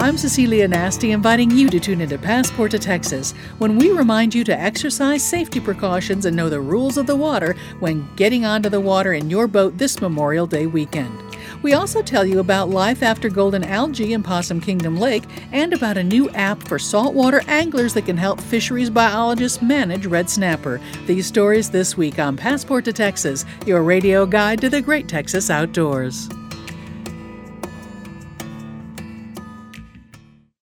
I'm Cecilia Nasty, inviting you to tune into Passport to Texas, when we remind you to exercise safety precautions and know the rules of the water when getting onto the water in your boat this Memorial Day weekend. We also tell you about life after golden algae in Possum Kingdom Lake and about a new app for saltwater anglers that can help fisheries biologists manage red snapper. These stories this week on Passport to Texas, your radio guide to the great Texas outdoors.